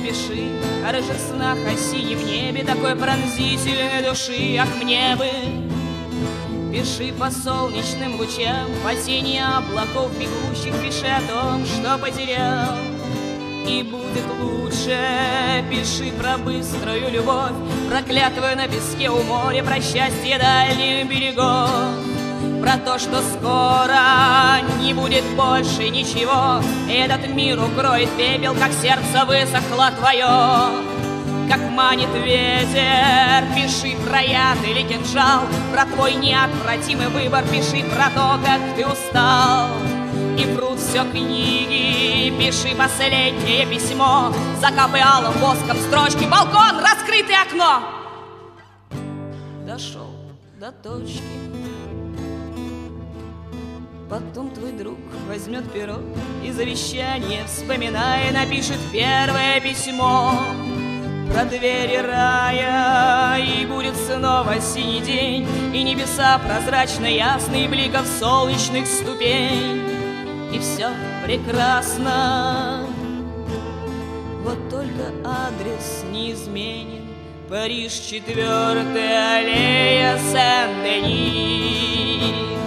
пиши о рыжих снах, о синем небе, такой пронзительной души, ах, мне бы. Пиши по солнечным лучам, по тени облаков бегущих, пиши о том, что потерял, и будет лучше. Пиши про быструю любовь, про клятвы на песке у моря, про счастье дальних берегов, про то, что скоро не будет больше ничего, и этот мир укроет пепел, как сердце высохло твое. Как манит ветер, пиши про яд или кинжал, про твой неотвратимый выбор, пиши про то, как ты устал. И врут все книги, пиши последнее письмо, закапай алым воском строчки, балкон, раскрытое окно. Дошел до точки, потом твой друг возьмет перо и завещание, вспоминая, напишет первое письмо про двери рая, и будет снова синий день, и небеса прозрачно ясные, бликов солнечных ступень, и все прекрасно. Вот только адрес неизменен: Париж, 4-я аллея Сен-Дени.